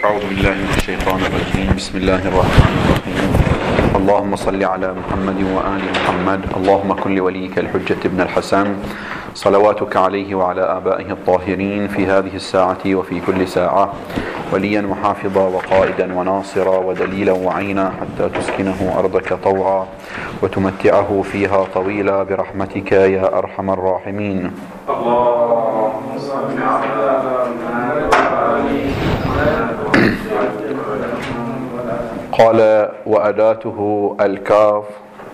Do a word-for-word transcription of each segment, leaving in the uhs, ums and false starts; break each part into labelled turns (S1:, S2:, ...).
S1: أعوذ بالله من الشيطان الرجيم. بسم الله الرحمن الرحيم. اللهم صل على محمد وآل محمد. اللهم كن لوليك الحجة ابن الحسن صلواتك عليه وعلى آبائه الطاهرين في هذه الساعة وفي كل ساعة وليا وحافظا وقائدا وناصرا ودليلا وعينا حتى تسكنه أرضك طوعا وتمتعه فيها طويلا برحمتك يا أرحم الراحمين. اللهم صل على قال وأداته الكاف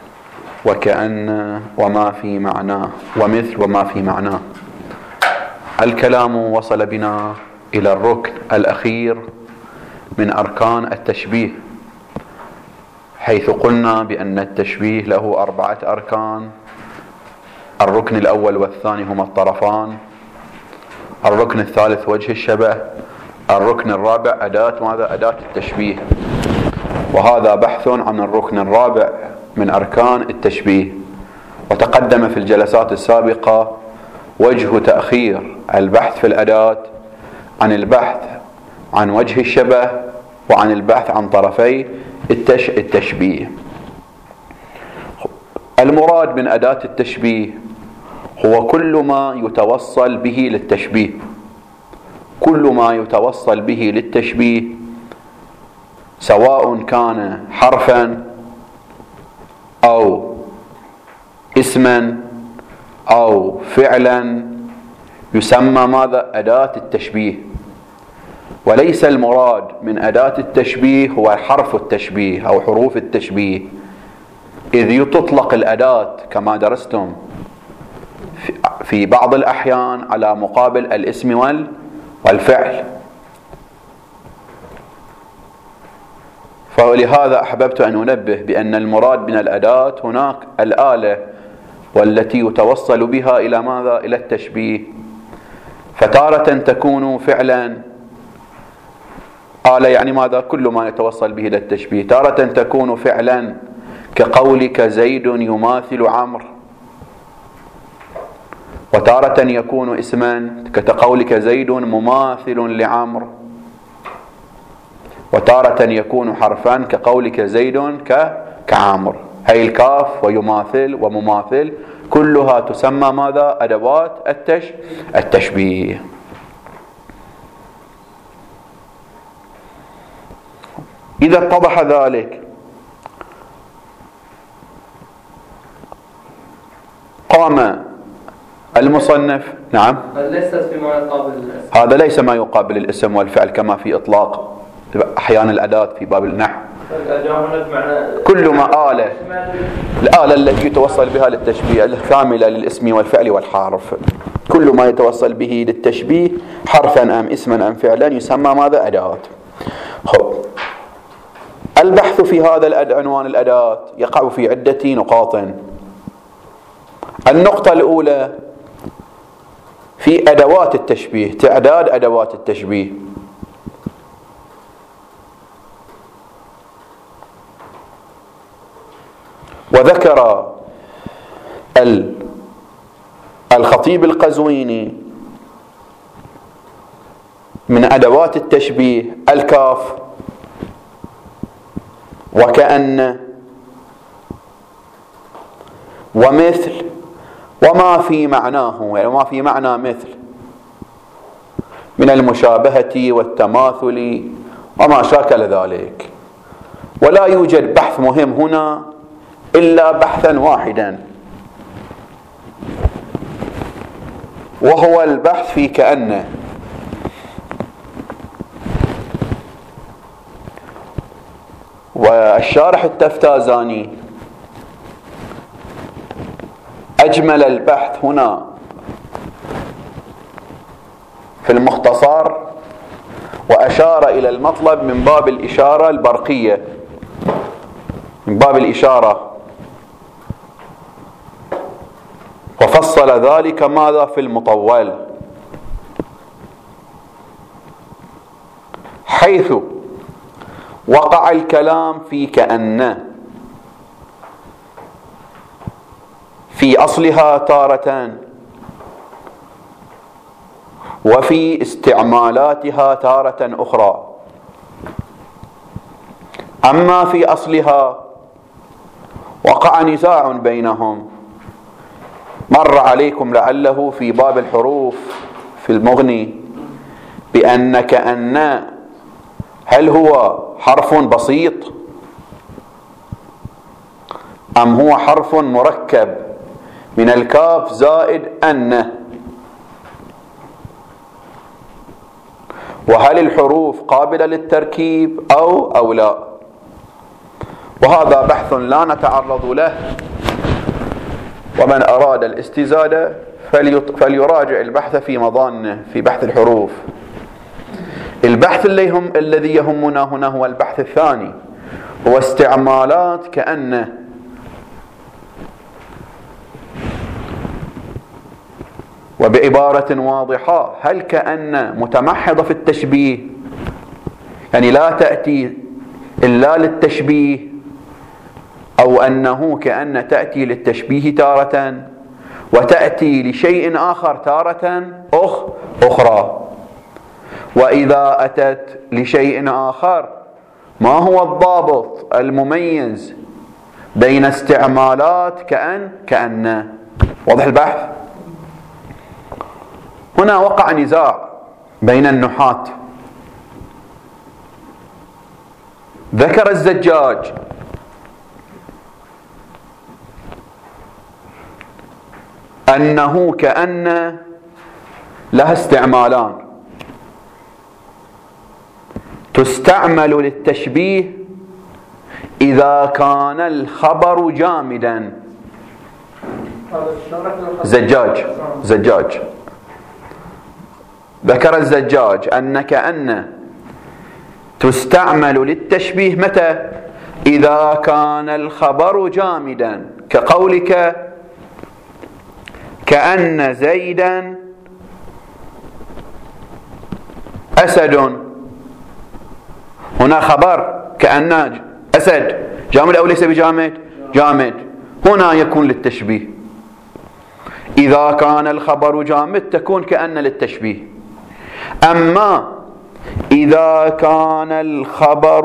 S1: وكأن وما في معناه ومثل وما في معناه. الكلام وصل بنا إلى الركن الأخير من أركان التشبيه، حيث قلنا بأن التشبيه له أربعة أركان. الركن الأول والثاني هما الطرفان، الركن الثالث وجه الشبه، الركن الرابع أداة ماذا؟ أداة التشبيه. وهذا بحث عن الركن الرابع من أركان التشبيه. وتقدم في الجلسات السابقة وجه تأخير البحث في الأداة عن البحث عن وجه الشبه وعن البحث عن طرفي التش... التشبيه. المراد من أداة التشبيه هو كل ما يتوصل به للتشبيه، كل ما يتوصل به للتشبيه، سواء كان حرفا أو اسما أو فعلا، يسمى ماذا؟ أداة التشبيه. وليس المراد من أداة التشبيه هو حرف التشبيه أو حروف التشبيه، إذ تطلق الأداة كما درستم في بعض الأحيان على مقابل الاسم والفعل. فلهذا أحببت أن أنبه بأن المراد من الأداة هناك الآلة والتي يتوصل بها إلى ماذا؟ إلى التشبيه. فتارة تكون فعلا، آلة يعني ماذا؟ كل ما يتوصل به إلى التشبيه. تارة تكون فعلا كقولك زيد يماثل عمرو، وتارة يكون اسما كقولك زيد مماثل لعمرو، وتارة يكون حرفا كقولك زيد كعمرو. هي الكاف ويماثل ومماثل كلها تسمى ماذا؟ أدوات التش... التشبيه. إذا اتضح ذلك قام المصنف. نعم،
S2: ليست فيما يقابل الاسم.
S1: هذا ليس ما يقابل الاسم والفعل كما في إطلاق أحيان الأداة في باب النحو. كل ما آلة، الآلة التي يتوصل بها للتشبيه الكاملة للاسم والفعل والحرف، كل ما يتوصل به للتشبيه حرفا أم اسما أم فعلا يسمى ماذا؟ أداة. خب. البحث في هذا العنوان الأداة يقع في عدة نقاط. النقطة الأولى في أدوات التشبيه، تعداد أدوات التشبيه. وذكر الخطيب القزويني من أدوات التشبيه الكاف وكأن ومثل وما في معناه، يعني ما في معنى مثل، من المشابهة والتماثل وما شاكل ذلك. ولا يوجد بحث مهم هنا إلا بحثا واحدا، وهو البحث في كأن. والشارح التفتازاني أجمل البحث هنا في المختصر، وأشار إلى المطلب من باب الإشارة البرقية، من باب الإشارة، وفصل ذلك ماذا؟ في المطول، حيث وقع الكلام في كأن في أصلها تارة وفي استعمالاتها تارة أخرى. أما في أصلها وقع نزاع بينهم. مر عليكم لعله في باب الحروف في المغني بأن كأن هل هو حرف بسيط أم هو حرف مركب من الكاف زائد أن، وهل الحروف قابلة للتركيب أو أو لا. وهذا بحث لا نتعرض له، ومن أراد الاستزادة فليراجع البحث في مضانه في بحث الحروف. البحث اللي هم الذي يهمنا هنا هو البحث الثاني، هو استعمالات كأن. وبعبارة واضحة، هل كأن متمحضة في التشبيه، يعني لا تأتي إلا للتشبيه، أو أنه كأن تأتي للتشبيه تارة وتأتي لشيء آخر تارة أخ أخرى؟ وإذا أتت لشيء آخر ما هو الضابط المميز بين استعمالات كأن كأن؟ واضح البحث؟ هنا وقع نزاع بين النحاة. ذكر الزجاج أنه كأن لها استعمالان، تستعمل للتشبيه إذا كان الخبر جامدا. زجاج زجاج ذكر الزجاج أن كأن تستعمل للتشبيه متى؟ إذا كان الخبر جامدا، كقولك كأن زيدا أسد. هنا خبر كأن أسد جامد أو ليس بجامد؟ جامد. هنا يكون للتشبيه. إذا كان الخبر جامد تكون كأن للتشبيه. أما إذا كان الخبر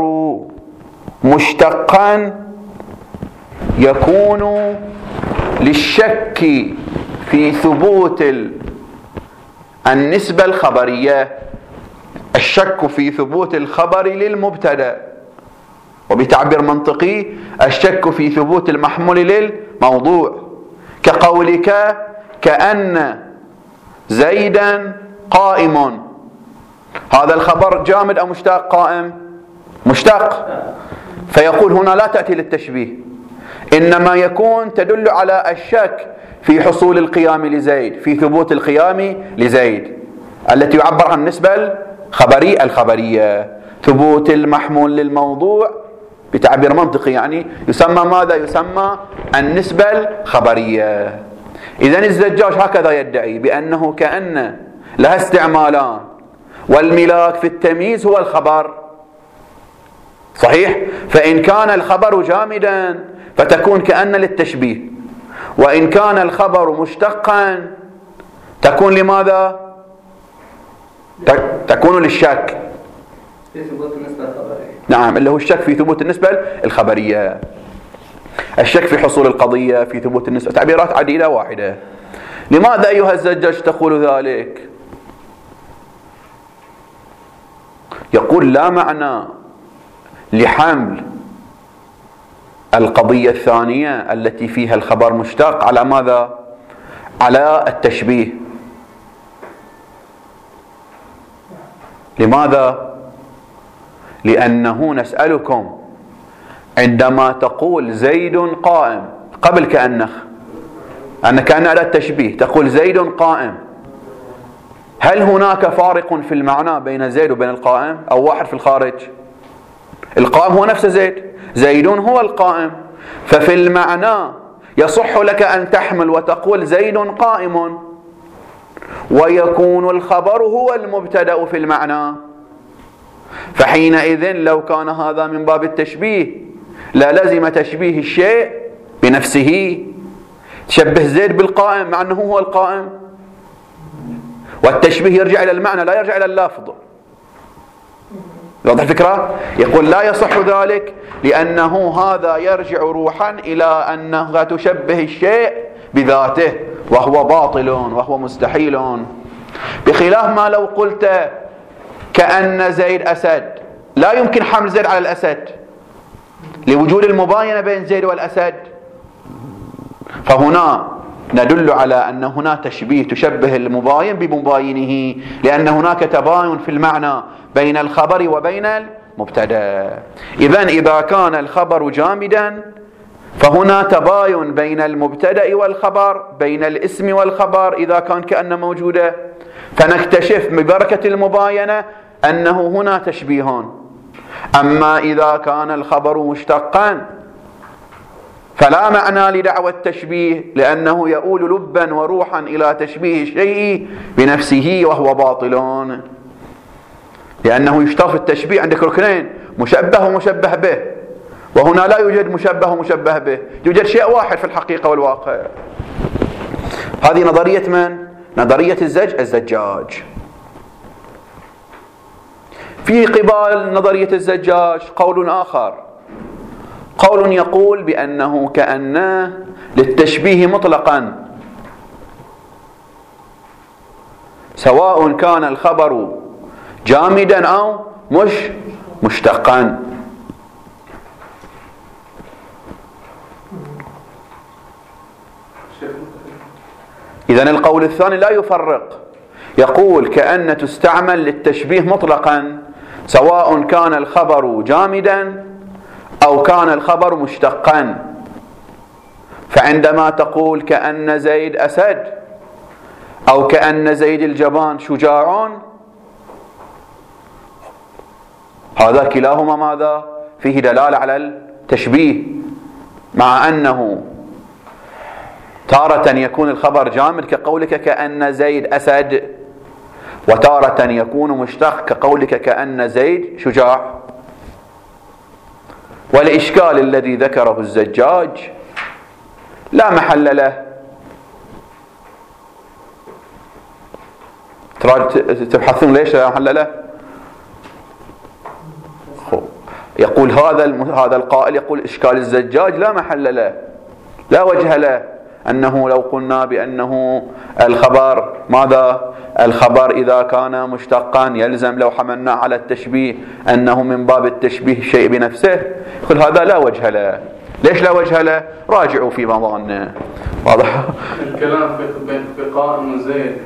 S1: مشتقا يكون للشك في ثبوت النسبة الخبرية، الشك في ثبوت الخبر للمبتدأ، وبتعبير منطقي الشك في ثبوت المحمول للموضوع، كقولك كأن زيدا قائم. هذا الخبر جامد أو مشتق؟ قائم مشتق، فيقول هنا لا تأتي للتشبيه، إنما يكون تدل على الشك في حصول القيام لزيد، في ثبوت القيام لزيد التي يعبر عن النسبة الخبرية الخبرية. ثبوت المحمول للموضوع بتعبير منطقي يعني يسمى ماذا؟ يسمى النسبة الخبرية. إذن الزجاج هكذا يدعي بأنه كأن لها استعمالان، والملاك في التمييز هو الخبر، صحيح؟ فإن كان الخبر جامدا فتكون كأن للتشبيه، وإن كان الخبر مشتقا تكون لماذا؟ تكون للشك
S2: في ثبوت النسبة الخبرية.
S1: نعم، اللي هو الشك في ثبوت النسبة الخبرية، الشك في حصول القضية، في ثبوت النسبة، تعبيرات عديدة واحدة. لماذا أيها الزجاج تقول ذلك؟ يقول لا معنى لحمل القضية الثانية التي فيها الخبر مشتق على ماذا؟ على التشبيه. لماذا؟ لأنه نسألكم عندما تقول زيد قائم قبل كأنه أن كان على التشبيه، تقول زيد قائم، هل هناك فارق في المعنى بين زيد وبين القائم أو واحد في الخارج؟ القائم هو نفس زيد، زيد هو القائم، ففي المعنى يصح لك أن تحمل وتقول زيد قائم، ويكون الخبر هو المبتدأ في المعنى. فحينئذ لو كان هذا من باب التشبيه لا لازم تشبيه الشيء بنفسه، تشبه زيد بالقائم مع أنه هو القائم، والتشبيه يرجع إلى المعنى لا يرجع إلى اللفظ. واضح الفكرة؟ يقول لا يصح ذلك لأنه هذا يرجع روحا إلى أنها تشبه الشيء بذاته وهو باطل وهو مستحيل، بخلاف ما لو قلت كأن زيد أسد، لا يمكن حمل زيد على الأسد لوجود المباينة بين زيد والأسد، فهنا ندل على أن هنا تشبيه تشبه المباين بمباينه، لأن هناك تباين في المعنى بين الخبر وبين المبتدأ. إذن إذا كان الخبر جامدا فهنا تباين بين المبتدأ والخبر، بين الاسم والخبر إذا كان كأن موجودة، فنكتشف ببركة المباينة أنه هنا تشبيه. أما إذا كان الخبر مشتقا فلا معنى لدعوى التشبيه، لأنه يؤول لبا وروحا إلى تشبيه الشيء بنفسه وهو باطل، لأنه يشترط التشبيه عندك ركنين، مشبه ومشبه به، وهنا لا يوجد مشبه ومشبه به، يوجد شيء واحد في الحقيقة والواقع. هذه نظرية من؟ نظرية الزج الزجاج. في قبال نظرية الزجاج قول آخر، قول يقول بأنه كأنه للتشبيه مطلقا، سواء كان الخبر جامدا أو مش مشتقا. إذن القول الثاني لا يفرق، يقول كأن تستعمل للتشبيه مطلقا سواء كان الخبر جامدا أو كان الخبر مشتقا. فعندما تقول كأن زيد أسد أو كأن زيد الجبان شجاع، هذا كلاهما ماذا؟ فيه دلالة على التشبيه، مع أنه تارة يكون الخبر جامد كقولك كأن زيد أسد، وتارة يكون مشتق كقولك كأن زيد شجاع. والإشكال الذي ذكره الزجاج لا محل له. تبحثون ليش لا محل له؟ يقول هذا هذا القائل يقول إشكال الزجاج لا محل له، لا وجه له، أنه لو قلنا بأنه الخبر ماذا؟ الخبر إذا كان مشتقا يلزم لو حملنا على التشبيه أنه من باب التشبيه الشيء بنفسه، يقول هذا لا وجه له. ليش لا وجه له؟ راجعوا في مظانه. واضح؟
S2: الكلام في قائم زيد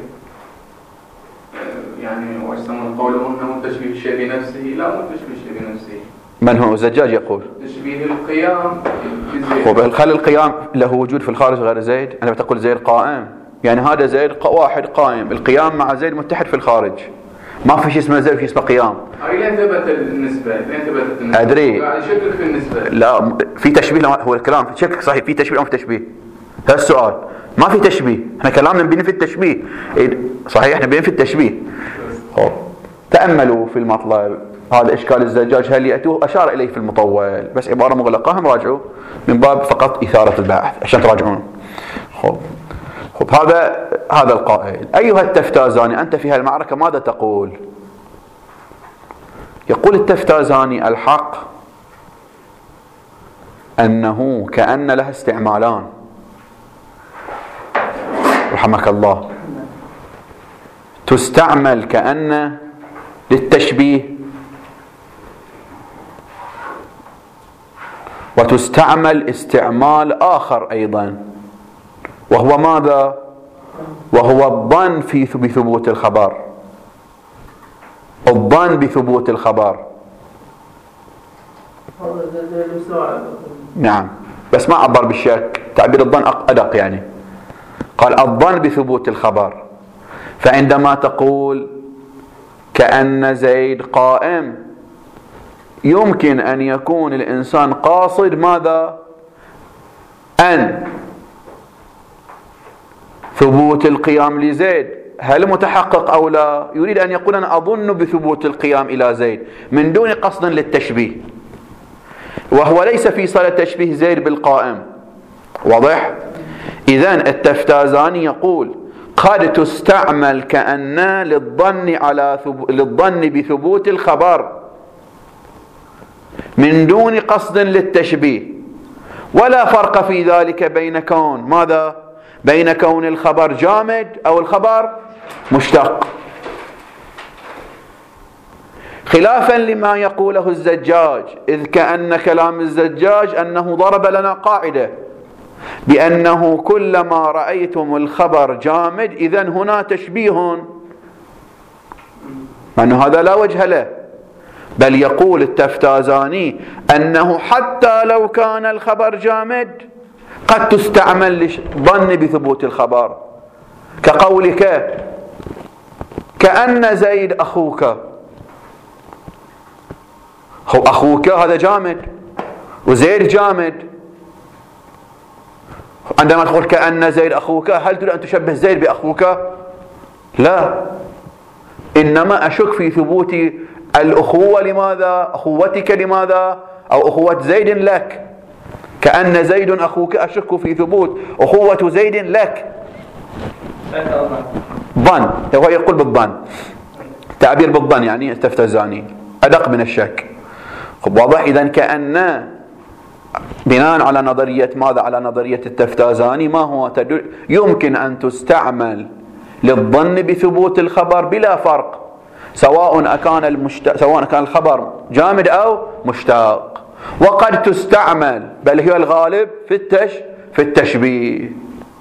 S2: يعني ويسمون قوله أنه تشبيه الشيء بنفسه، لا مو تشبيه الشيء بنفسه.
S1: من هو الزجاج يقول؟
S2: تشبيه القيام بزيد.
S1: خلي القيام له وجود في الخارج غير زيد. أنا بتقول زيد قائم، يعني هذا زيد واحد قائم، القيام مع زيد متحد في الخارج، ما في شيء اسمه زيد في اسمه قيام.
S2: لين ثبت النسبة، لين ثبتت النسبة.
S1: أدري.
S2: يعني شكك في النسبة.
S1: لا في تشبيه، هو الكلام شكك صحيح، في تشبيه أو في تشبيه؟ هذا السؤال. ما في تشبيه، احنا كلامنا بنفي التشبيه. صحيح احنا بنفي التشبيه. خب تأملوا في المطلب، هذا إشكال الزجاج هل يأتوه؟ أشار إليه في المطول، بس عبارة مغلقة، هم راجعوا من باب فقط إثارة البحث عشان تراجعون. خب خب هذا هذا القائل. أيها التفتازاني أنت في هالمعركة ماذا تقول؟ يقول التفتازاني الحق أنه كأن لها استعمالان رحمك الله، تستعمل كأن للتشبيه وتستعمل استعمال آخر أيضا، وهو ماذا؟ وهو الظن في بثبوت الخبر، الظن بثبوت الخبر. نعم بس ما عبر بالشك، تعبير الظن أدق، يعني قال الظن بثبوت الخبر. فعندما تقول كأن زيد قائم يمكن أن يكون الإنسان قاصد ماذا؟ أن ثبوت القيام لزيد هل متحقق أو لا؟ يريد أن يقول أنا أظن بثبوت القيام إلى زيد من دون قصد للتشبيه، وهو ليس في صلة تشبيه زيد بالقائم. واضح؟ إذن التفتازاني يقول قد تستعمل كأن للظن على ثب... للظن بثبوت الخبر، من دون قصد للتشبيه، ولا فرق في ذلك بين كون ماذا؟ بين كون الخبر جامد أو الخبر مشتق، خلافا لما يقوله الزجاج، إذ كأن كلام الزجاج أنه ضرب لنا قاعدة بأنه كلما رأيتم الخبر جامد إذن هنا تشبيه، أنه هذا لا وجه له، بل يقول التفتازاني أنه حتى لو كان الخبر جامد قد تستعمل للظن بثبوت الخبر، كقولك كأن زيد أخوك، هو أخوك هذا جامد وزيد جامد، عندما تقول كأن زيد أخوك هل تريد أن تشبه زيد بأخوك؟ لا، إنما أشك في ثبوت الأخوة. لماذا؟ أخوتك لماذا؟ أو أخوة زيد لك، كأن زيد أخوك أشك في ثبوت أخوة زيد لك. ظن، هو يقول بالظن، تعبير بالظن يعني التفتزاني أدق من الشك. واضح؟ إذن كأن بناء على نظرية ماذا؟ على نظرية التفتازاني، ما هو تدل يمكن أن تستعمل للظن بثبوت الخبر بلا فرق، سواء كان المشت... سواء كان الخبر جامد أو مشتاق، وقد تستعمل بل هي الغالب في التش في التشبيه.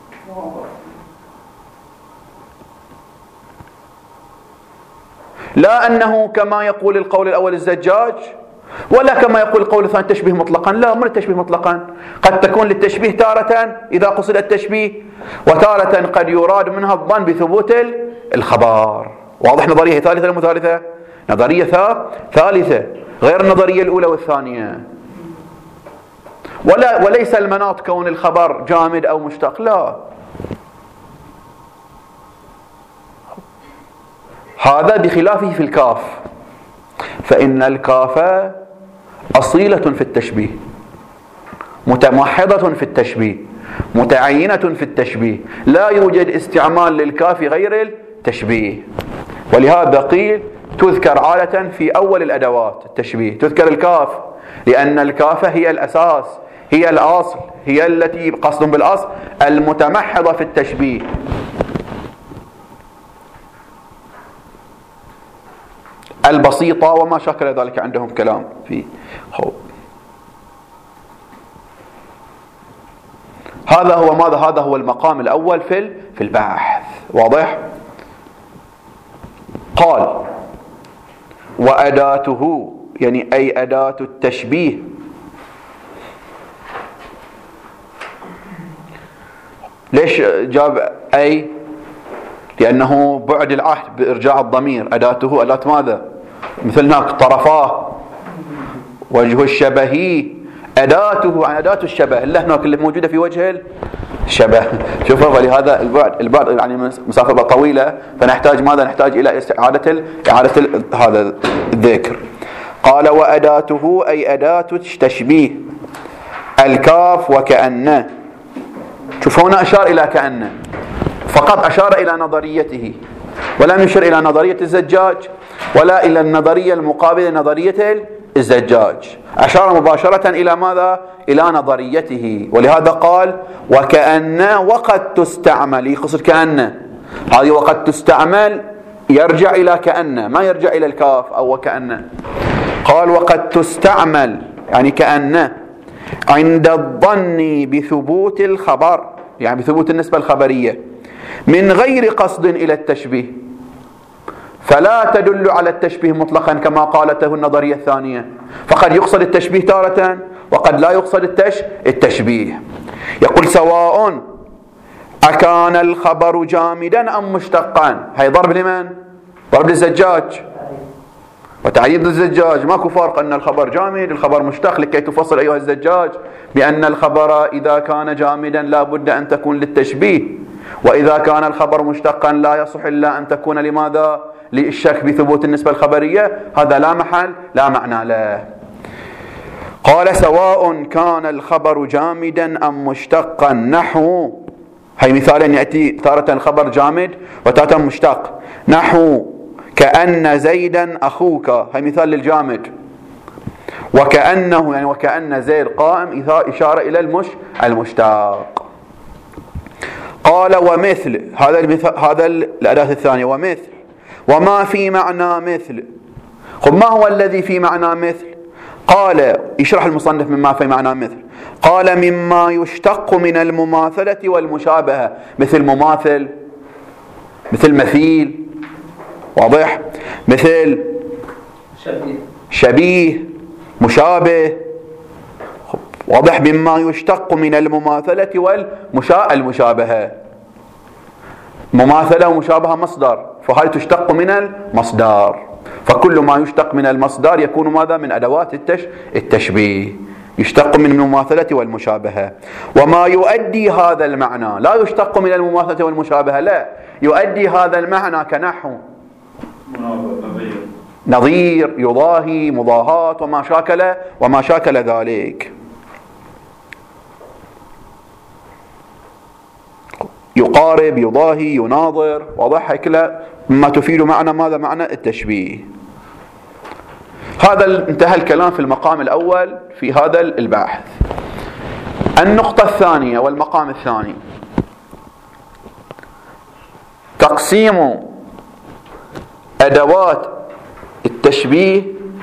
S1: لا أنه كما يقول القول الأول الزجاج، ولا كما يقول القول الثاني التشبيه مطلقا، لا، من التشبيه مطلقا، قد تكون للتشبيه تارة إذا قصد التشبيه، وتارة قد يراد منها الظن بثبوت الخبر. واضح؟ نظرية ثالثة ولا ثالثة؟ نظرية ثالثة غير النظرية الأولى والثانية. ولا وليس المناط كون الخبر جامد أو مشتق، لا، هذا بخلافه في الكاف، فإن الكاف أصيلة في التشبيه، متمحضة في التشبيه، متعينة في التشبيه، لا يوجد استعمال للكاف غير التشبيه. ولهذا قيل تذكر عادة في أول الأدوات التشبيه، تذكر الكاف، لأن الكاف هي الأساس، هي الأصل، هي التي قصد بالأصل المتمحضة في التشبيه. البسيطة وما شاكل ذلك عندهم كلام فيه. هذا هو ماذا؟ هذا هو المقام الأول في في البحث. واضح؟ قال وأداته، يعني أي أداة التشبيه، ليش جاب أي؟ لأنه بعد العهد بإرجاع الضمير، أداته أداة ماذا؟ مثل هناك طرفاه، وجه الشبهي، أداته عن أداة الشبه، إلا هناك اللي موجودة في وجه الشبه. شوفوا، ولهذا البعد البعد يعني مسافة طويلة، فنحتاج ماذا؟ نحتاج إلى إعادة إعادة هذا الذكر. قال وأداته أي أداة التشبيه، الكاف وكأن. شوف هنا أشار إلى كأن، فقط أشار إلى نظريته، ولم يشر إلى نظرية الزجاج ولا إلى النظرية المقابلة نظرية الزجاج، أشار مباشرة إلى ماذا؟ إلى نظريته. ولهذا قال وكأن، وقد تستعمل، يقصد كأن هذه وقد تستعمل يرجع إلى كأن، ما يرجع إلى الكاف أو وكأن. قال وقد تستعمل يعني كأن عند الظن بثبوت الخبر، يعني بثبوت النسبة الخبرية، من غير قصد إلى التشبيه، فلا تدل على التشبيه مطلقا كما قالته النظرية الثانية، فقد يقصد التشبيه تارة وقد لا يقصد التش التشبيه. يقول سواء أكان الخبر جامدا أم مشتقا، هي ضرب لمن؟ ضرب للزجاج وتعييد الزجاج، ماكو فرق أن الخبر جامد الخبر مشتق، لكي تفصل أيها الزجاج بأن الخبر إذا كان جامدا لا بد أن تكون للتشبيه، وإذا كان الخبر مشتقا لا يصح إلا أن تكون لماذا؟ للشك بثبوت النسبة الخبرية. هذا لا محل لا معنى له. قال سواء كان الخبر جامدا أم مشتقا، نحو، هي مثالا يأتي تارة الخبر جامد وتارة مشتق، نحو كأن زيدا أخوك، هي مثال للجامد، وكأنه يعني وكأن زيد قائم إشارة إلى المش المشتاق. قال ومثل هذا المثل هذا الأداة الثانية ومثل وما في معنى مثل. خب ما هو الذي في معنى مثل؟ قال يشرح المصنف مما في معنى مثل، قال مما يشتق من المماثلة والمشابهة، مثل مماثل، مثل مثيل، واضح، مثل
S3: شبيه,
S1: شبيه، مشابه، واضح، مما يشتق من المماثلة والمشابهة. مماثلة ومشابهة مصدر، فهذه تشتق من المصدر، فكل ما يشتق من المصدر يكون ماذا؟ من أدوات التش... التشبيه، يشتق من المماثلة والمشابهة. وما يؤدي هذا المعنى لا يشتق من المماثلة والمشابهة، لا، يؤدي هذا المعنى كنحو نظير، يضاهي، مضاهاة، وما شاكل وما شاكل ذلك. يقارب، يضاهي، يناظر، واضح، كلا مما تفيد معنى ماذا؟ معنى التشبيه. هذا انتهى الكلام في المقام الأول في هذا الباحث. النقطة الثانية والمقام الثاني تقسيم أدوات التشبيه.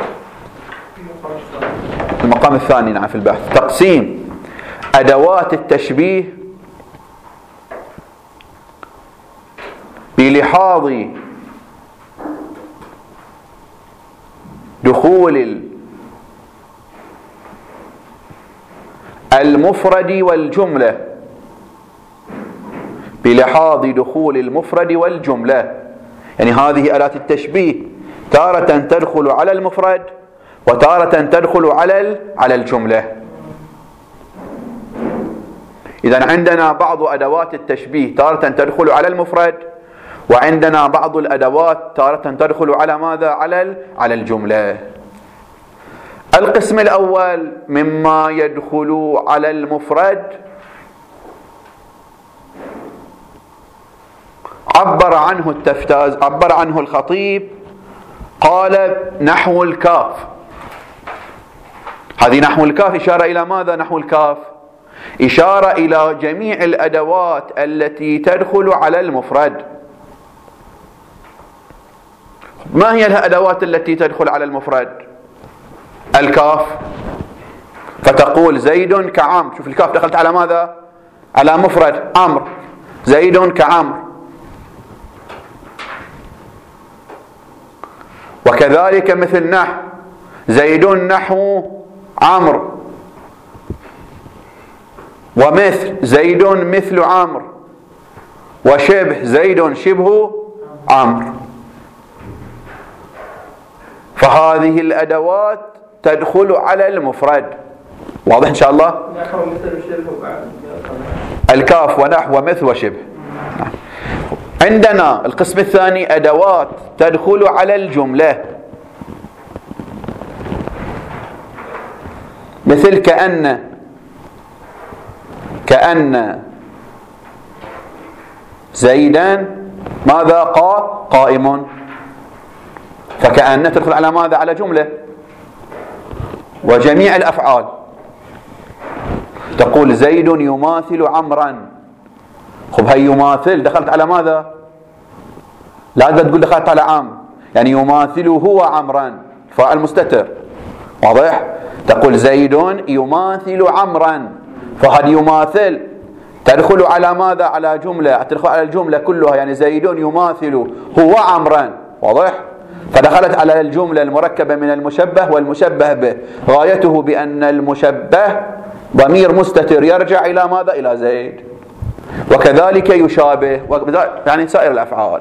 S1: المقام الثاني نعم في البحث تقسيم أدوات التشبيه بلحاظ دخول المفرد والجملة، بلحاظ دخول المفرد والجملة، يعني هذه أداة التشبيه تارة تدخل على المفرد وتارة تدخل على على الجملة. إذن عندنا بعض أدوات التشبيه تارة تدخل على المفرد، وعندنا بعض الأدوات تارة تدخل على ماذا؟ على على الجملة. القسم الأول مما يدخل على المفرد عبر عنه التفتاز، عبر عنه الخطيب، قال نحو الكاف. هذه نحو الكاف إشارة إلى ماذا؟ نحو الكاف إشارة إلى جميع الأدوات التي تدخل على المفرد. ما هي الأدوات التي تدخل على المفرد؟ الكاف، فتقول زيد كعمر. شوف الكاف دخلت على ماذا؟ على مفرد عمرو، زيد كعمر. وكذلك مثل نحو، زيد نحو عمرو، ومثل زيد مثل عمرو، وشبه زيد شبه عمرو. فهذه الأدوات تدخل على المفرد. واضح إن شاء الله؟
S3: نحو مثل وشبه،
S1: الكاف ونحو ومثل وشبه. عندنا القسم الثاني أدوات تدخل على الجملة، مثل كأن، كأن زيدا ماذا؟ قا قائم، فكأن تدخل على ماذا؟ على جملة. وجميع الأفعال تقول زيد يماثل عمرا. خب هي يماثل دخلت على ماذا؟ لا تقول دخلت على عام، يعني يماثل هو عمرا، فاعل مستتر، واضح؟ تقول زيد يماثل عمرا، فهذه يماثل تدخل على ماذا؟ على جملة، تدخل على الجملة كلها، يعني زيد يماثل هو عمرا، واضح؟ فدخلت على الجملة المركبة من المشبه والمشبه به، غايته بأن المشبه ضمير مستتر يرجع إلى ماذا؟ إلى زيد. وكذلك يشابه، يعني سائر الأفعال.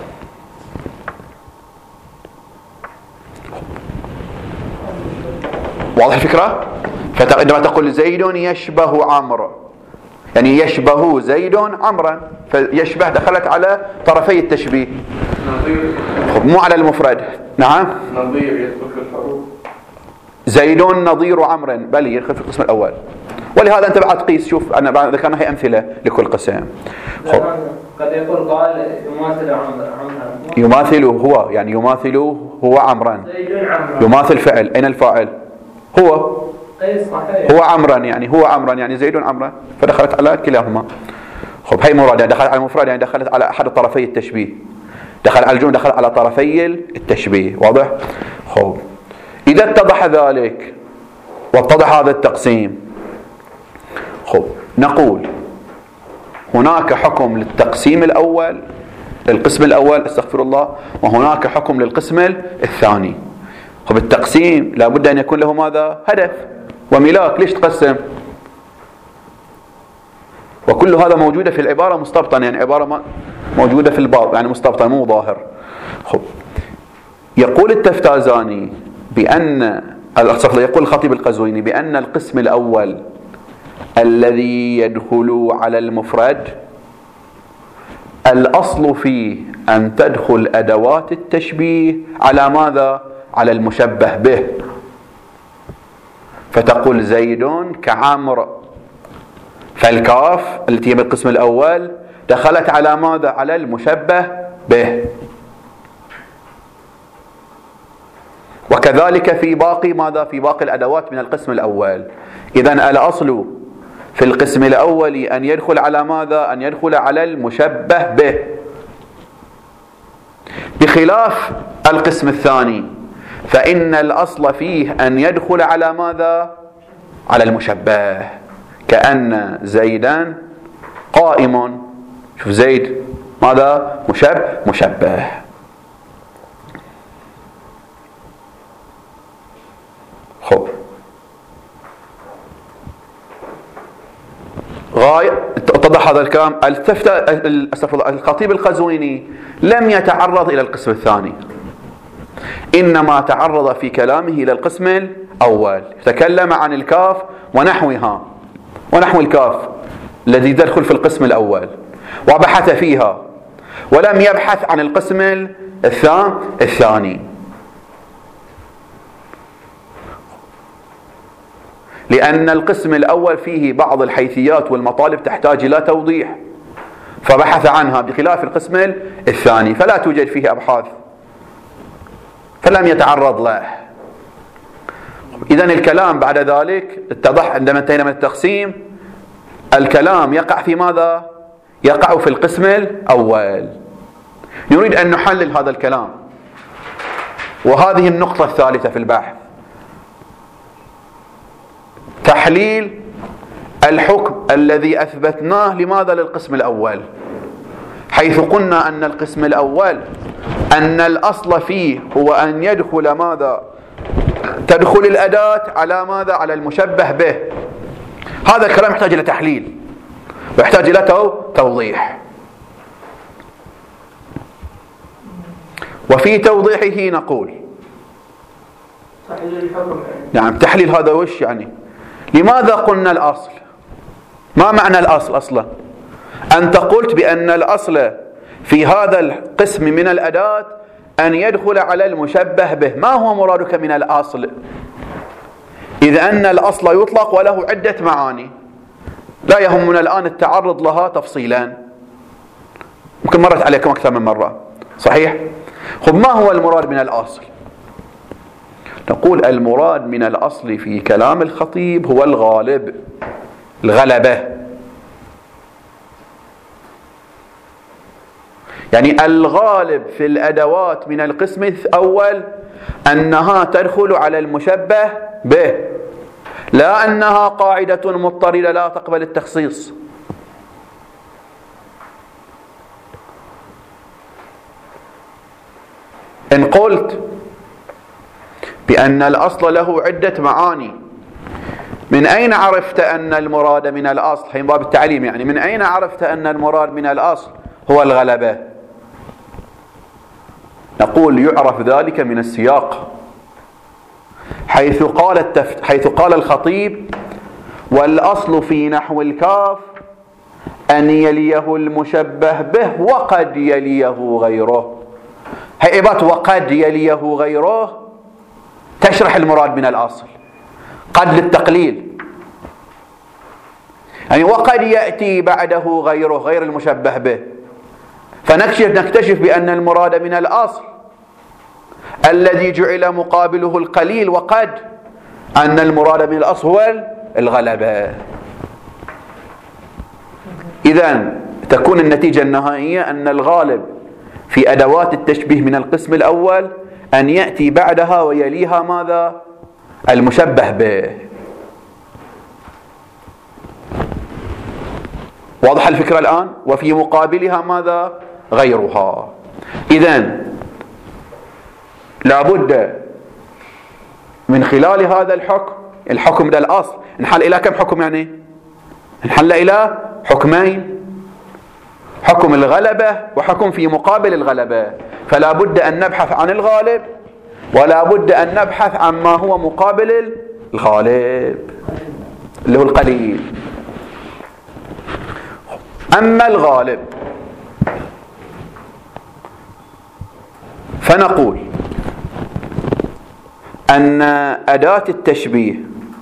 S1: واضح الفكرة؟ فعندما تقول زيد يشبه عمرو، يعني يشبه زيد عمرا، فيشبه دخلت على طرفي التشبيه، مو على المفرد. نعم،
S2: نظير يدخل في الحروف،
S1: زيد نظير عمرو، بل يدخل في القسم الأول. ولهذا أنت بعد قيس، شوف أنا ذكرنا هي أمثلة لكل قسم.
S3: قد يقول قال يماثل عمرا،
S1: يماثل هو، يعني يماثل هو عمرا، يماثل فعل، أين الفاعل؟ هو
S3: اي صحيح.
S1: هو عمرا، يعني هو عمرا يعني زيد عمرا، فدخلت على كلاهما. خب هي مراد، يعني دخلت على المفرد، يعني دخلت على أحد طرفي التشبيه، دخل على الجملة، دخل على طرفي التشبيه. واضح؟ خب إذا اتضح ذلك واتضح هذا التقسيم، خب نقول هناك حكم للتقسيم الأول، القسم الأول استغفر الله، وهناك حكم للقسم الثاني. خب التقسيم لابد أن يكون له ماذا؟ هدف وملاك. ليش تقسم؟ وكل هذا موجودة في العبارة مستبطنة، يعني عبارة موجودة في الباب، يعني مستبطنة مو ظاهر. خب يقول التفتازاني بأن يقول الخطيب القزويني بأن القسم الأول الذي يدخل على المفرد الأصل فيه أن تدخل أدوات التشبيه على ماذا؟ على المشبه به. فتقول زيد كعمر، فالكاف التي هي بالقسم الأول دخلت على ماذا؟ على المشبه به. وكذلك في باقي ماذا؟ في باقي الأدوات من القسم الأول. إذن الأصل في القسم الأول أن يدخل على ماذا؟ أن يدخل على المشبه به، بخلاف القسم الثاني فإن الأصل فيه أن يدخل على ماذا؟ على المشبه. كأن زيدا قائم، شوف زيد ماذا؟ مشبه مشبه. خب غاية اتضح هذا الكلام. الخطيب القزويني لم يتعرض إلى القسم الثاني، إنما تعرض في كلامه إلى القسم الأول. تكلم عن الكاف ونحوها ونحو الكاف الذي يدخل في القسم الأول وبحث فيها، ولم يبحث عن القسم الثاني، لأن القسم الأول فيه بعض الحيثيات والمطالب تحتاج إلى توضيح، فبحث عنها، بخلاف القسم الثاني فلا توجد فيه أبحاث، فلم يتعرض له. إذن الكلام بعد ذلك اتضح عندما انتهينا من التقسيم، الكلام يقع في ماذا؟ يقع في القسم الأول. نريد أن نحلل هذا الكلام، وهذه النقطة الثالثة في البحث، تحليل الحكم الذي أثبتناه لماذا؟ للقسم الأول، حيث قلنا أن القسم الأول أن الأصل فيه هو أن يدخل ماذا؟ تدخل الأداة على ماذا؟ على المشبه به. هذا الكلام يحتاج إلى تحليل ويحتاج إلى توضيح، وفي توضيحه نقول
S3: تحليل الحكم.
S1: نعم تحليل هذا وش يعني؟ لماذا قلنا الأصل؟ ما معنى الأصل أصلا؟ أنت قلت بأن الأصل في هذا القسم من الأداة أن يدخل على المشبه به. ما هو مرادك من الأصل؟ إذ أن الأصل يطلق وله عدة معاني لا يهمنا الآن التعرض لها تفصيلا، ممكن مرت عليكم أكثر من مرة، صحيح؟ خب ما هو المراد من الأصل؟ نقول المراد من الأصل في كلام الخطيب هو الغالب، الغلبة، يعني الغالب في الأدوات من القسم الأول أنها تدخل على المشبه به، لا أنها قاعدة مضطردة لا تقبل التخصيص. إن قلت بأن الأصل له عدة معاني، من أين عرفت أن المراد من الأصل؟ هي باب التعليم، يعني من أين عرفت أن المراد من الأصل هو الغلبة؟ نقول يعرف ذلك من السياق، حيث قال التفت حيث قال الخطيب والأصل في نحو الكاف أن يليه المشبه به وقد يليه غيره. هي عبارة وقد يليه غيره تشرح المراد من الأصل، قد للتقليل، يعني وقد يأتي بعده غيره غير المشبه به، فنكشف نكتشف بأن المراد من الأصل الذي جعل مقابله القليل وقد أن المراد من الأصل هو الغلبة. إذن تكون النتيجة النهائية أن الغالب في أدوات التشبيه من القسم الأول أن يأتي بعدها ويليها ماذا؟ المشبه به. واضح الفكرة الآن؟ وفي مقابلها ماذا؟ غيرها. إذن لابد من خلال هذا الحكم، الحكم ده الأصل انحل إلى كم حكم؟ يعني انحل إلى حكمين، حكم الغلبة وحكم في مقابل الغلبة. فلا بد أن نبحث عن الغالب ولا بد أن نبحث عن ما هو مقابل الغالب اللي هو القليل. أما الغالب فنقول أن أداة التشبيه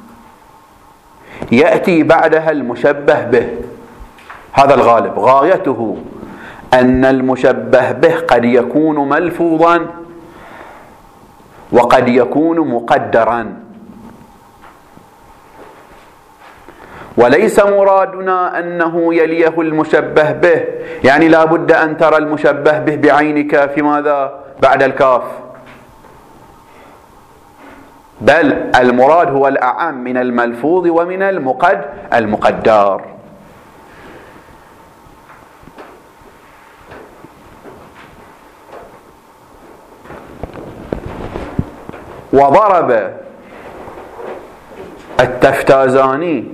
S1: يأتي بعدها المشبه به. هذا الغالب غايته أن المشبه به قد يكون ملفوظا وقد يكون مقدرا، وليس مرادنا أنه يليه المشبه به، يعني لا بد أن ترى المشبه به بعينك في ماذا؟ بعد الكاف، بل المراد هو الأعم من الملفوظ ومن المقد المقدر. وضرب التفتازاني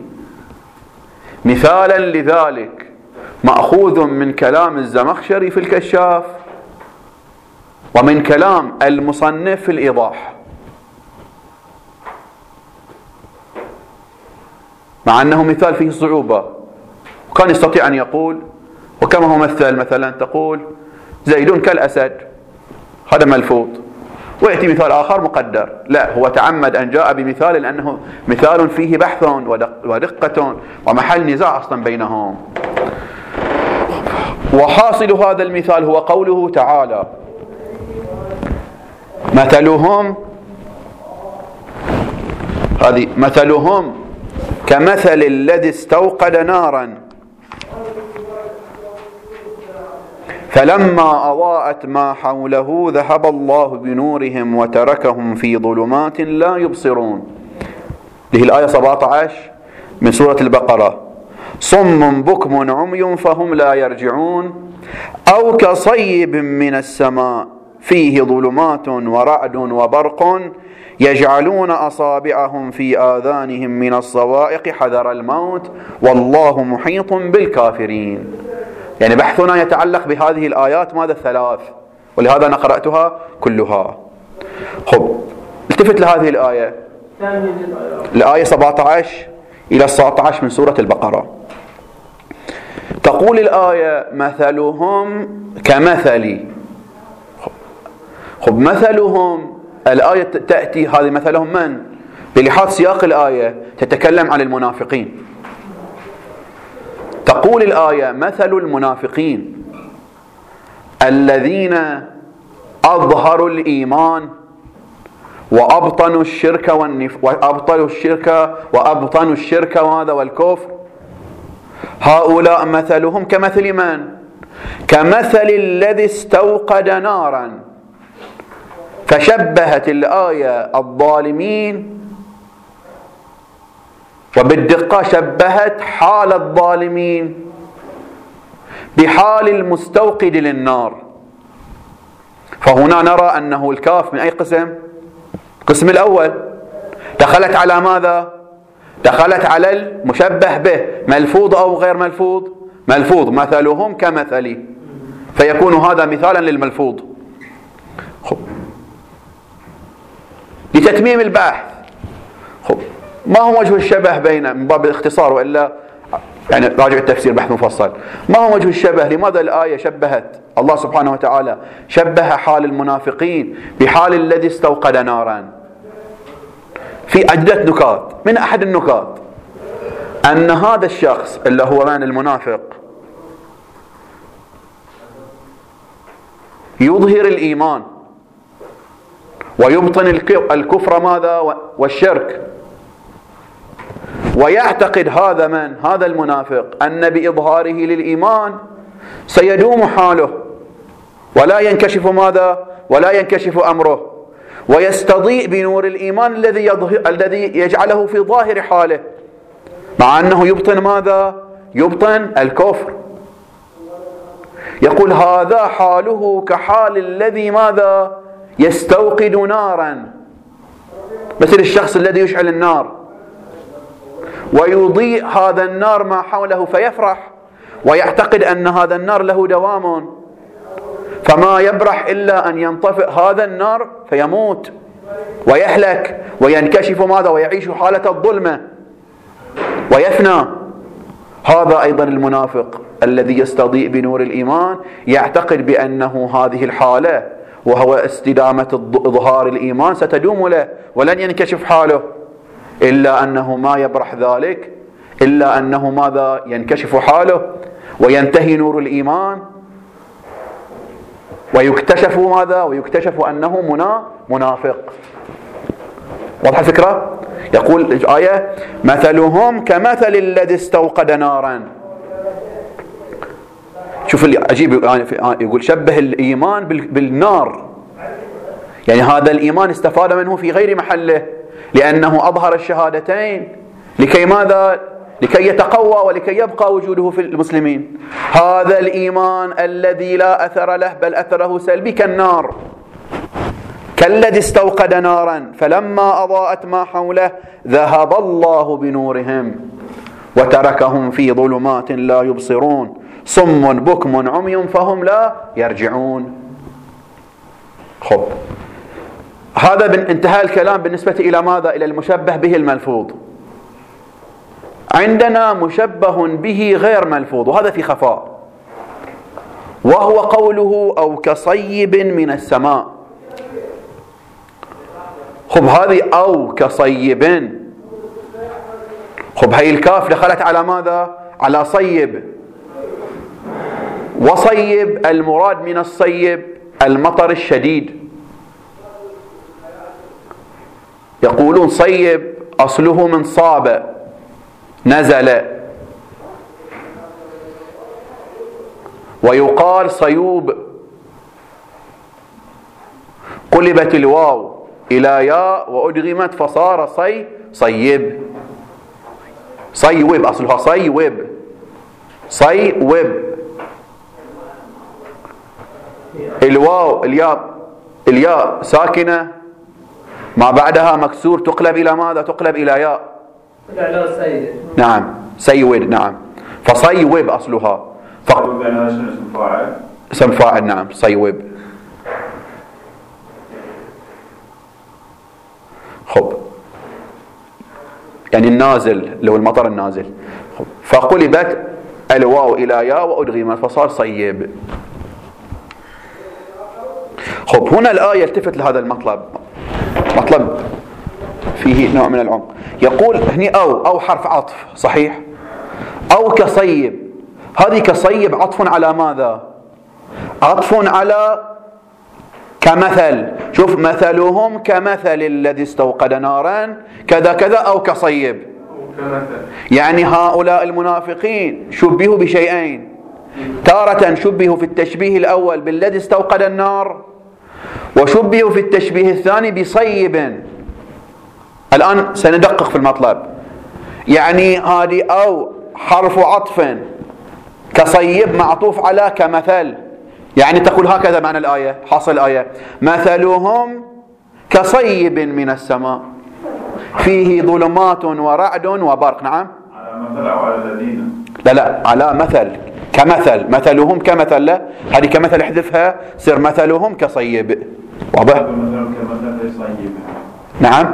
S1: مثالا لذلك مأخوذ من كلام الزمخشري في الكشاف ومن كلام المصنف في الإيضاح، مع أنه مثال فيه صعوبة، وكان يستطيع أن يقول وكما هو مثل مثلا تقول زيد كالأسد، هذا ملفوظ، ويأتي مثال آخر مقدر. لا، هو تعمد أن جاء بمثال لأنه مثال فيه بحث ودقة ومحل نزاع أصلا بينهم. وحاصل هذا المثال هو قوله تعالى مثلهم، هذه مثلهم كمثل الذي استوقد نارا فلما أضاءت ما حوله ذهب الله بنورهم وتركهم في ظلمات لا يبصرون. هذه الآية سبعة عشر من سورة البقرة. صم بكم عمي فهم لا يرجعون أو كصيب من السماء فيه ظلمات ورعد وبرق يجعلون أصابعهم في آذانهم من الصواعق حذر الموت والله محيط بالكافرين. يعني بحثنا يتعلق بهذه الآيات ماذا؟ الثلاث، ولهذا أنا قرأتها كلها. خب، التفت لهذه الآية، الآية سبعة عشر إلى تسعة عشر من سورة البقرة. تقول الآية مثلهم كمثل. خب، مثلهم الآية تأتي هذه مثلهم من؟ بلحاظ سياق الآية تتكلم عن المنافقين. تقول الآية مثل المنافقين الذين أظهروا الإيمان وأبطنوا الشرك والنف... وأبطلوا الشرك وأبطنوا الشرك وهذا والكفر، هؤلاء مثلهم كمثل من؟ كمثل الذي استوقد نارا. فشبهت الآية الظالمين، وبالدقة شبهت حال الظالمين بحال المستوقد للنار. فهنا نرى أنه الكاف من أي قسم؟ القسم الأول. دخلت على ماذا؟ دخلت على المشبه به، ملفوظ أو غير ملفوظ؟ ملفوظ. مثلهم كمثلي، فيكون هذا مثالا للملفوظ. خب. لتتميم البحث، خب، ما هو وجه الشبه بين، من باب الاختصار وإلا يعني راجع التفسير بحث مفصل، ما هو وجه الشبه؟ لماذا الآية شبهت، الله سبحانه وتعالى شبه حال المنافقين بحال الذي استوقد نارا؟ في عدة نكات. من أحد النكات أن هذا الشخص اللي هو من المنافق يظهر الإيمان ويبطن الكفر ماذا؟ والشرك. ويعتقد هذا من هذا المنافق أن بإظهاره للإيمان سيدوم حاله ولا ينكشف ماذا ولا ينكشف أمره، ويستضيء بنور الإيمان الذي الذي يجعله في ظاهر حاله، مع أنه يبطن ماذا؟ يبطن الكفر. يقول هذا حاله كحال الذي ماذا؟ يستوقد نارا، مثل الشخص الذي يشعل النار ويضيء هذا النار ما حوله فيفرح ويعتقد أن هذا النار له دوام، فما يبرح إلا أن ينطفئ هذا النار فيموت ويهلك وينكشف ماذا؟ ويعيش حالة الظلمة ويفنى. هذا أيضا المنافق الذي يستضيء بنور الإيمان يعتقد بأنه هذه الحالة وهو استدامة إظهار الإيمان ستدوم له ولن ينكشف حاله، إلا أنه ما يبرح ذلك، إلا أنه ماذا؟ ينكشف حاله وينتهي نور الإيمان ويكتشف ماذا؟ ويكتشف أنه منا منافق. واضح الفكرة؟ يقول الآية مثلهم كمثل الذي استوقد نارا. شوف اللي عجيب، يقول شبه الإيمان بالنار، يعني هذا الإيمان استفاد منه في غير محله لأنه أظهر الشهادتين لكي ماذا؟ لكي يتقوى ولكي يبقى وجوده في المسلمين. هذا الإيمان الذي لا أثر له بل أثره سلبي كالنار، كالذي استوقد نارا فلما أضاءت ما حوله ذهب الله بنورهم وتركهم في ظلمات لا يبصرون صم بكم عمي فهم لا يرجعون. خب، هذا انتهى الكلام بالنسبة إلى ماذا؟ إلى المشبه به الملفوظ. عندنا مشبه به غير ملفوظ، وهذا في خفاء، وهو قوله أو كصيب من السماء. خب، هذه أو كصيب، خب هاي الكاف دخلت على ماذا؟ على صيب، وصيب المراد من الصيب المطر الشديد. يقولون صيب أصله من صاب نزل، ويقال صيوب، قلبت الواو إلى ياء وأدغمت فصار صي صيب. صيوب أصلها صيوب صيوب، الواو الياء الياء ساكنة ما بعدها مكسور تقلب إلى ماذا؟ تقلب إلى ياء. نعم سيود، نعم فصيوب أصلها ف... اسم فاعل، نعم صيوب. خب، يعني النازل لو المطر النازل. خب، فقلبت الواو إلى ياء وأدغمت فصار صيب. خب، هنا الآية التفت لهذا المطلب، مطلب فيه نوع من العمق. يقول هني أو أو حرف عطف صحيح، أو كصيب، هذه كصيب عطف على ماذا؟ عطف على كمثل. شوف، مثلهم كمثل الذي استوقد نارا كذا كذا أو كصيب، يعني هؤلاء المنافقين شبهوا بشيئين، تارة شبهوا في التشبيه الأول بالذي استوقد النار، وشبهوا في التشبيه الثاني بصيب. الآن سندقق في المطلب. يعني هذه أو حرف عطف كصيب معطوف على كمثل، يعني تقول هكذا معنى الآية، حاصل الآية مثلهم كصيب من السماء فيه ظلمات ورعد وبرق. نعم،
S2: على مثل أو على الذين،
S1: لا لا على مثل، كمثل، مثلهم كمثل، لا هذه كمثل احذفها صير مثلهم كصيب. واضح؟
S2: مثلهم كمثل صيب.
S1: نعم،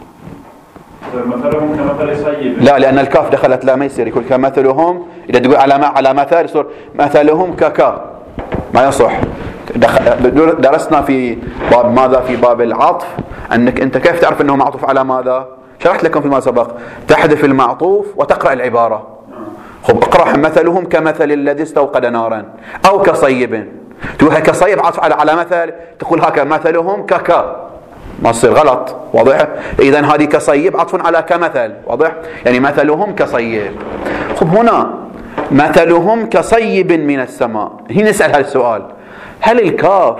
S2: مثلهم كمثل صيب.
S1: لا، لأن الكاف دخلت، لا ما يصير يقول كمثلهم، إذا تقول على ما على مثل يصير مثلهم ككا، ما يصح. درسنا في باب ماذا؟ في باب العطف، أنك أنت كيف تعرف أنه معطوف على ماذا؟ شرحت لكم فيما سبق، تحذف المعطوف وتقرأ العبارة. خب، اقرأ مثلهم كمثل الذي استوقد نارا أو كصيب، تقول كصيب عطف على على مثل، تقول هكذا مثلهم ككا، ما تصير غلط. واضح؟ إذن هذه كصيب عطف على كمثل. واضح؟ يعني مثلهم كصيب. خب هنا مثلهم كصيب من السماء، هنا نسأل هذا السؤال: هل الكاف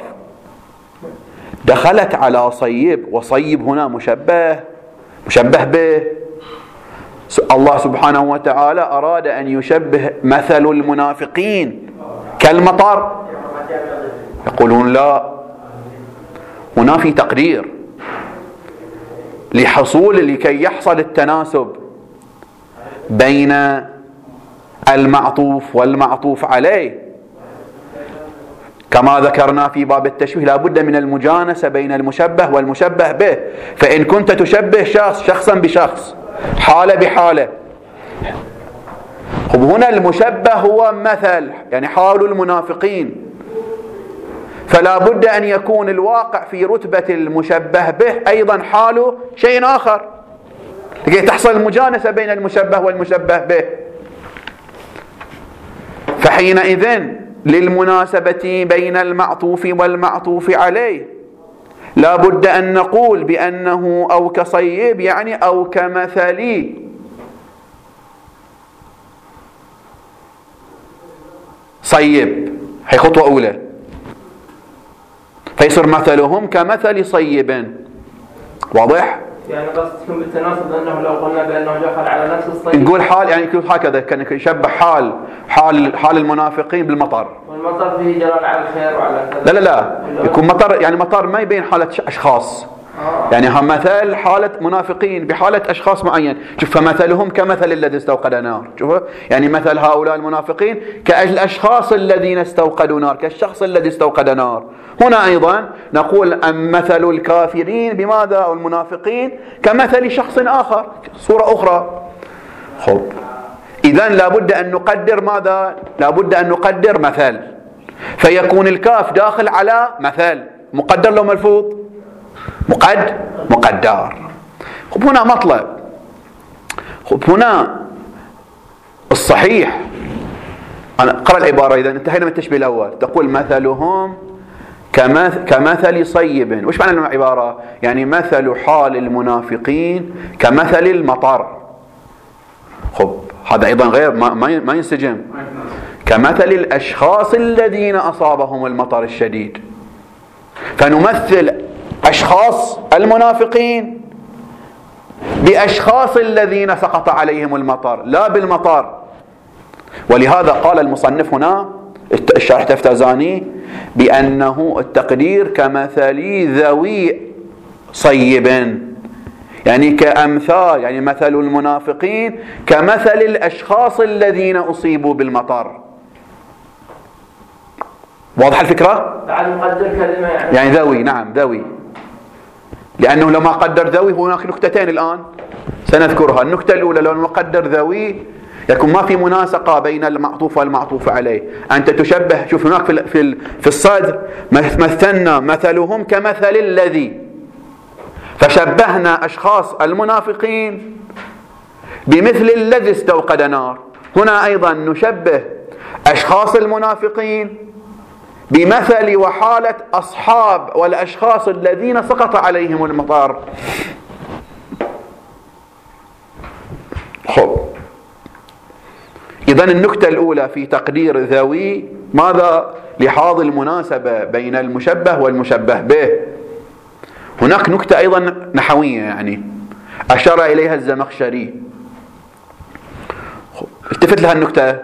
S1: دخلت على صيب، وصيب هنا مشبه مشبه به؟ الله سبحانه وتعالى أراد أن يشبه مثل المنافقين كالمطر، يقولون لا، هنا في تقدير لحصول لكي يحصل التناسب بين المعطوف والمعطوف عليه، كما ذكرنا في باب التشبيه لا بد من المجانسة بين المشبه والمشبه به. فإن كنت تشبه شخص شخصا بشخص، حالة بحالة، خب هنا المشبه هو مثل، يعني حال المنافقين، فلا بد أن يكون الواقع في رتبة المشبه به أيضا حاله شيء آخر لكي تحصل المجانسة بين المشبه والمشبه به. فحينئذ للمناسبة بين المعطوف والمعطوف عليه لا بد أن نقول بأنه أو كصيب، يعني أو كمثلي صيب، هي خطوة أولى، فيصير مثلهم كمثل صيب. واضح؟
S3: يعني قصدكم بالتناسب أنه لو قلنا بأنه دخل على نفس الصيب
S1: نقول حال، يعني هكذا كان يشبه حال حال حال المنافقين بالمطر،
S3: والمطر فيه دلالة على الخير وعلى كذا.
S1: لا لا لا يكون مطر، يعني مطر ما يبين حالة أشخاص،
S3: آه.
S1: يعني هم مثل حالة منافقين بحالة أشخاص معين. شوف فمثلهم كمثل الذي استوقد نار، شوف يعني مثل هؤلاء المنافقين كالأشخاص الذين استوقدوا نار، كالشخص الذي استوقد نار. هنا أيضا نقول أن مثل الكافرين بماذا أو المنافقين كمثل شخص آخر، صورة أخرى. خب إذن لابد أن نقدر ماذا؟ لابد أن نقدر مثل، فيكون الكاف داخل على مثل، مقدر لو ملفوظ؟ مقد مقدر. خب هنا مطلب، خب هنا الصحيح أنا قرأ العبارة إذا انتهينا من التشبيه الأول، تقول مثلهم كمثل صيب. وش معنى العبارة؟ يعني مثل حال المنافقين كمثل المطر. خب هذا أيضا غير ما, ما ينسجم، كمثل الأشخاص الذين أصابهم المطر الشديد، فنمثل أشخاص المنافقين بأشخاص الذين سقط عليهم المطر لا بالمطر. ولهذا قال المصنف هنا الشارح تفتازاني بأنه التقدير كمثل ذوي صيب، يعني كأمثال، يعني مثل المنافقين كمثل الأشخاص الذين أصيبوا بالمطر. واضح الفكرة؟
S3: بعد مقدر كلمة يعني
S1: يعني ذوي، نعم ذوي، لأنه لما قدر ذوي هناك نكتتين الآن سنذكرها. النكتة الأولى لو نقدر ذوي يكون ما في مناسقة بين المعطوف والمعطوف عليه. أنت تشبه، شوف هناك في في في الصدر مثلنا مثلهم كمثل الذي، فشبهنا أشخاص المنافقين بمثل الذي استوقد نار. هنا أيضا نشبه أشخاص المنافقين بمثل وحالة أصحاب والأشخاص الذين سقط عليهم المطر. خب إذن النكتة الأولى في تقدير ذوي ماذا؟ لحاظ المناسبة بين المشبه والمشبه به. هناك نكتة أيضا نحوية يعني أشار إليها الزمخشري، التفت لها النكتة،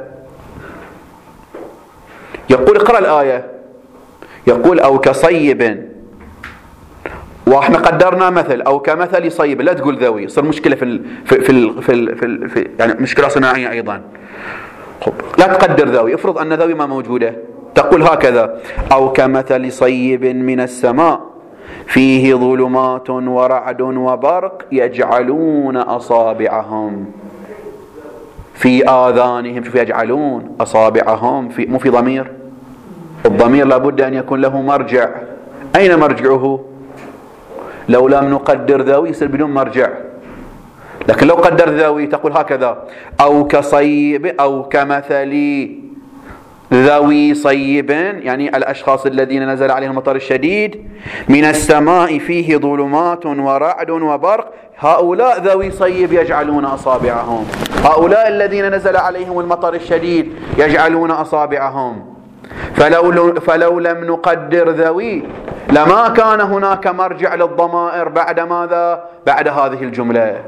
S1: يقول اقرأ الآية، يقول أو كصيب، واحنا قدرنا مثل أو كمثل صيب، لا تقول ذوي، صار مشكلة في ال في ال في, ال في, ال في, ال في يعني مشكلة صناعية أيضا. لا تقدر ذوي، افرض أن ذوي ما موجودة، تقول هكذا أو كمثل صيب من السماء فيه ظلمات ورعد وبرق يجعلون أصابعهم في آذانهم. شوف يجعلون أصابعهم في، مو في ضمير، الضمير لابد أن يكون له مرجع. أين مرجعه؟ لو لم نقدر ذوي يصير بدون مرجع، لكن لو قدر ذوي تقول هكذا أو كصيب أو كمثل ذوي صيب يعني الأشخاص الذين نزل عليهم المطر الشديد، من السماء فيه ظلمات ورعد وبرق، هؤلاء ذوي صيب يجعلون أصابعهم، هؤلاء الذين نزل عليهم المطر الشديد يجعلون أصابعهم. فلو, فلو لم نقدر ذوي لما كان هناك مرجع للضمائر بعد ماذا؟ بعد هذه الجملة.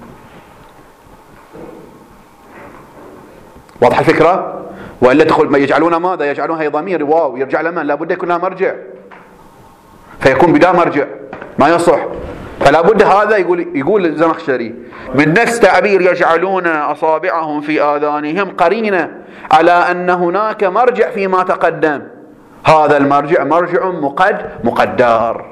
S1: واضح الفكرة؟ وإلا تقول يجعلون ماذا؟ يجعلون هي ضمير واو يرجع لمن؟ لابد يكون لها مرجع، فيكون بلا مرجع ما يصح. فلا بد هذا يقول يقول الزمخشري من نفس تعبير يجعلون أصابعهم في آذانهم قرينة على أن هناك مرجع فيما تقدم. هذا المرجع مرجع مقد مقدر،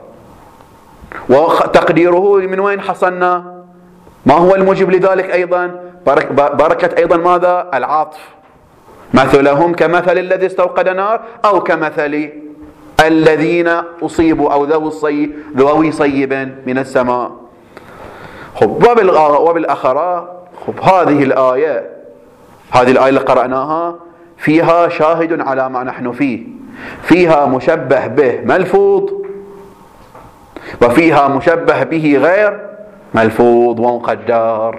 S1: وتقديره من وين حصلنا؟ ما هو الموجب لذلك أيضا؟ بركة أيضا ماذا؟ العطف. مثلهم كمثل الذي استوقد نار، أو كمثل الذين أصيبوا أو ذوي صيب من السماء. خب وبالأخرى خب هذه الآية هذه الآية اللي قرأناها فيها شاهد على ما نحن فيه، فيها مشبه به ملفوظ، وفيها مشبه به غير ملفوظ ومقدر.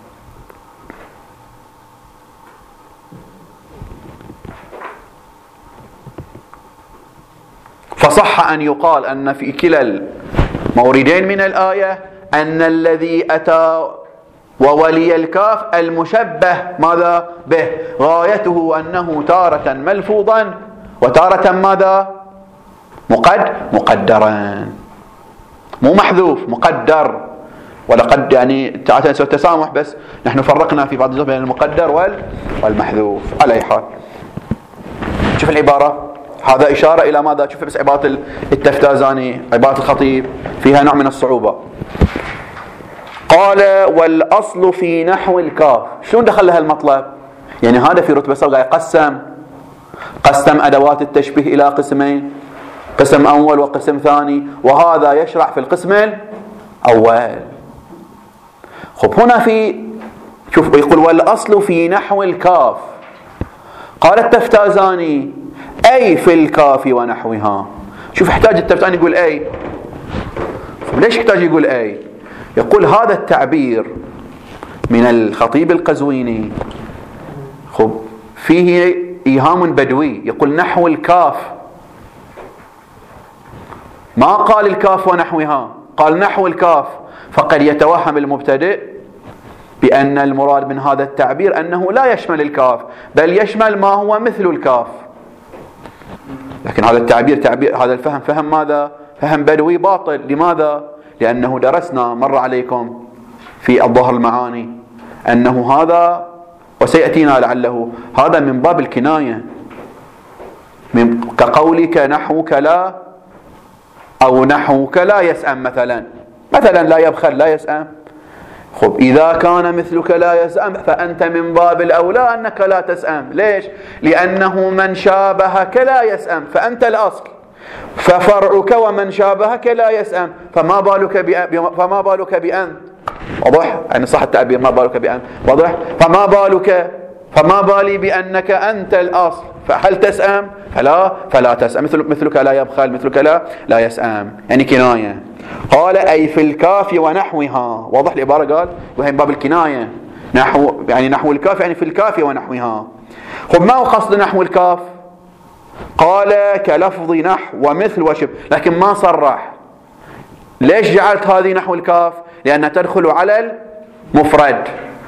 S1: فصح أن يقال أن في كلا الموردين من الآية أن الذي أتى وولي الكاف المشبه ماذا به، غايته أنه تارة ملفوظا وتارة ماذا؟ مقد مقدرا، مو محذوف مقدر. ولقد يعني تعالى نسوي التسامح، بس نحن فرقنا في بعض الجزء بين المقدر والمحذوف. على أي حال شوف العبارة، هذا إشارة إلى ماذا؟ شوف بس عبارة التفتازاني، عبارة الخطيب فيها نوع من الصعوبة. قال والأصل في نحو الكاف. شلون دخل لها المطلب؟ يعني هذا في رتبة سابقة قسم قسم أدوات التشبيه إلى قسمين، قسم أول وقسم ثاني، وهذا يشرع في القسم الأول. خب هنا في شوف يقول والأصل في نحو الكاف. قال التفتازاني أي في الكاف ونحوها. شوف احتاج التفتازاني يقول أي. ليش يحتاج يقول أي؟ يقول هذا التعبير من الخطيب القزويني خب فيه إيهام بدوي. يقول نحو الكاف، ما قال الكاف ونحوها، قال نحو الكاف. فقد يتوهم المبتدئ بأن المراد من هذا التعبير أنه لا يشمل الكاف، بل يشمل ما هو مثل الكاف. لكن هذا التعبير تعبير هذا الفهم فهم ماذا؟ فهم بدوي باطل. لماذا؟ لأنه درسنا مر عليكم في الظهر المعاني أنه هذا، وسيأتينا لعله هذا من باب الكناية، من كقولك نحوك لا، أو نحوك لا يسأم مثلا، مثلا لا يبخل لا يسأم. خب إذا كان مثلك لا يسأم فأنت من باب الأولى أنك لا تسأم. ليش؟ لأنه من شابهك لا يسأم، فأنت الأصل، ففرعك ومن شابهك لا يسأم، فما بالك بأن فما بالك بأن واضح؟ يعني صح التعبير ما بالك بأن واضح؟ فما بالك فما بالي بأنك أنت الأصل، فهل تسأم؟ فلا فلا تسأم. مثل مثلك لا يبخل، مثلك لا لا يسأم، يعني كناية. قال أي في الكاف ونحوها. واضح العبارة؟ قال وهي باب الكناية، نحو يعني نحو الكاف يعني في الكاف ونحوها. خب ما هو قصد نحو الكاف؟ قال كلفظ نحو ومثل وشبه، لكن ما صرح. ليش جعلت هذه نحو الكاف؟ لأنها تدخل على المفرد.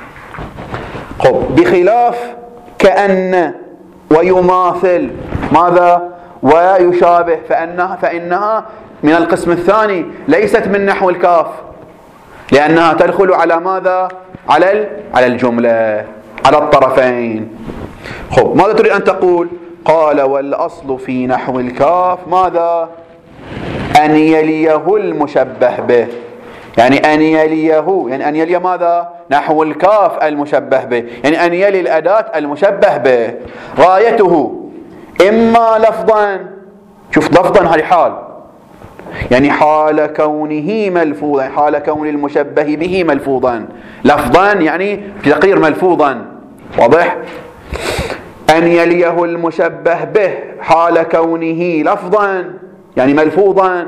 S1: خب بخلاف كأن ويماثل ماذا؟ ويشابه، فإنها فإنها من القسم الثاني، ليست من نحو الكاف، لأنها تدخل على ماذا؟ على على الجملة، على الطرفين. خب ماذا تريد أن تقول؟ قال والأصل في نحو الكاف ماذا؟ أن يليه المشبه به، يعني أن يليه يعني أن يلي ماذا؟ نحو الكاف المشبه به، يعني أن يلي الأداة المشبه به. غايته إما لفظا، شوف لفظا هذه حال، يعني حال كونه ملفوظا، حال كون المشبه به ملفوظا. لفظا يعني في تقرير ملفوظا. واضح؟ أن يليه المشبه به حال كونه لفظا يعني ملفوظا،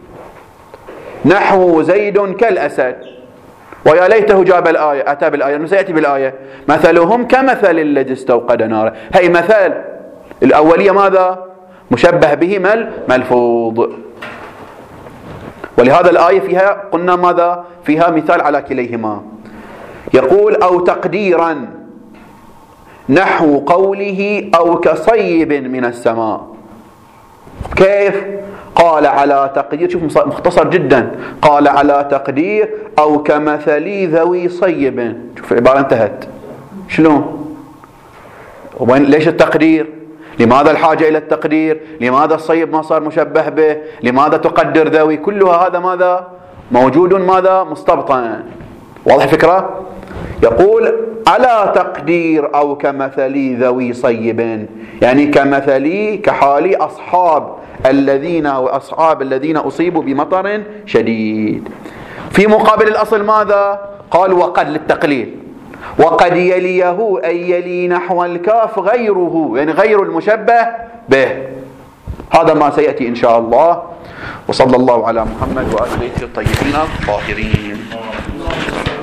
S1: نحو زيد كالأسد، ويا ليته جاب الآية، أتى بالآية، سيأتي بالآية مثلهم كمثل الذي استوقد نارا. هي مثل الأولية ماذا؟ مشبه به مل ملفوظ. ولهذا الآية فيها قلنا ماذا؟ فيها مثال على كليهما. يقول أو تقديرا نحو قوله أو كصيب من السماء. كيف؟ قال على تقدير، شوف مختصر جدا، قال على تقدير أو كمثلي ذوي صيب. شوف العبارة انتهت. شلون؟ وين ليش التقدير؟ لماذا الحاجة إلى التقدير؟ لماذا الصيب ما صار مشبه به؟ لماذا تقدر ذوي؟ كلها هذا ماذا؟ موجود ماذا؟ مستبطن. واضح الفكرة؟ يقول على تقدير أو كمثلي ذوي صيب، يعني كمثلي كحالي أصحاب الذين وأصحاب الذين أصيبوا بمطر شديد. في مقابل الأصل ماذا؟ قال وقد للتقليل، وقد يليه أي يلي نحو الكاف غيره، يعني غير المشبه به. هذا ما سيأتي إن شاء الله. وصلى الله على محمد وآل بيته الطيبين الطاهرين.